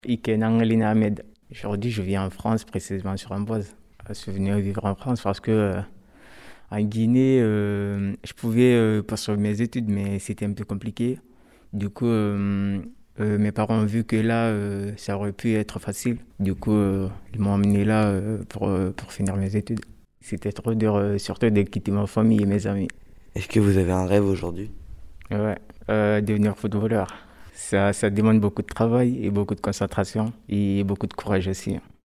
Ikenang Lina Ahmed. Aujourd'hui, je vis en France, précisément sur Amboise. Je suis venu vivre en France parce que en Guinée, je pouvais poursuivre mes études, mais c'était un peu compliqué. Du coup, mes parents ont vu que là, ça aurait pu être facile. Du coup, ils m'ont emmené là pour finir mes études. C'était trop dur, surtout de quitter ma famille et mes amis. Est-ce que vous avez un rêve aujourd'hui? Ouais, devenir footballeur. Ça demande beaucoup de travail et beaucoup de concentration et beaucoup de courage aussi.